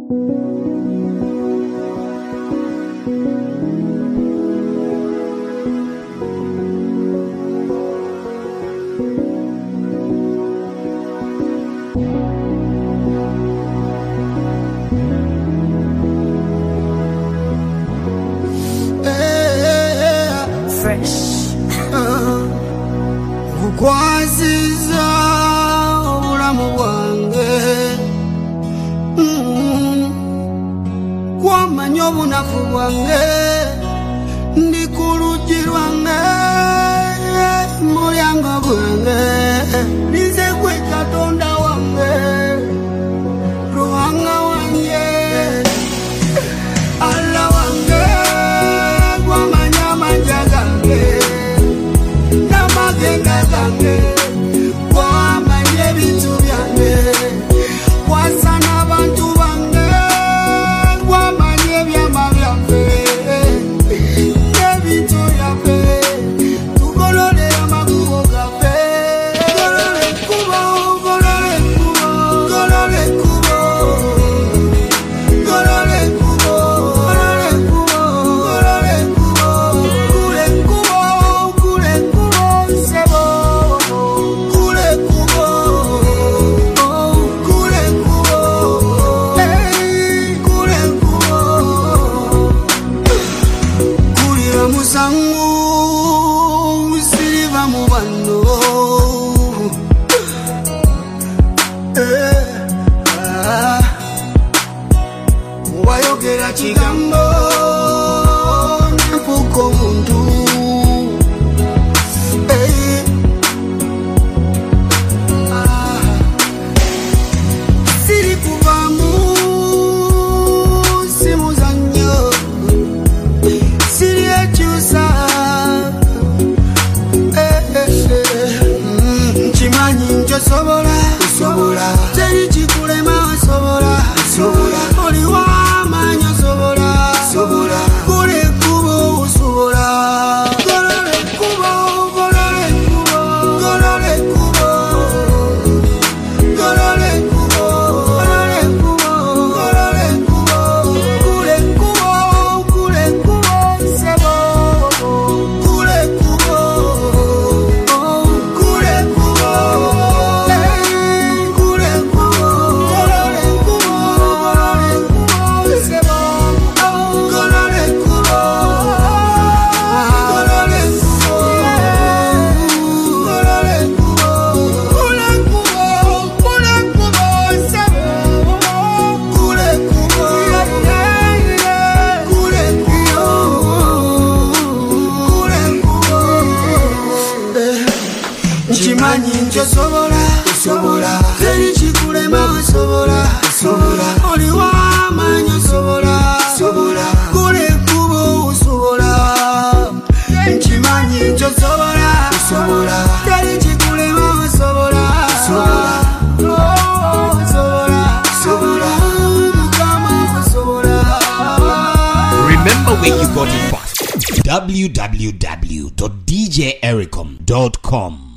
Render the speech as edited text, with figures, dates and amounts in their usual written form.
Kwaziza ulamu wange kwa manyobu nafu wange ndi kuluji lwange mulyango bwange nize kwe katonda wange ruhanga wange ala wange kwa manyama jagange namagenda gange kwa manye bitu byange wasana bantu bange kwa manye byama byange nebitu byange tukolole amakubo gafe golole kubo golole kubo golole kubo golole kubo golole kubo golole kubo kule kubo kule kubo sebo kule kubo kule kubo kule kubo kulira musangu siliva mubano wayogera kigambo nempuko muntu siri kuvamu simuzanyo siri ekyusa nkimanyi njosobola teri kikulema osobola oli w'amaanyi osobola kule kubo osobola golole kubo golole kubo golole kubo golole kubo golole kubo golole kubo kule kubo kule kubo sebo kule kubo kule kubo kule kubo golole kubo golole kubo sebo golole kubo golole kubo golole kubo kule kubo kule kubo sebo kule kubo kule kubo kule kubo nkimanyi njosobola teri kikulema osobola oli w'amaanyi osobola kule kubo osobola nkimanyi njosobola teri kikulema osobola mukama osobola. Remember where you got it from. www.djericom.com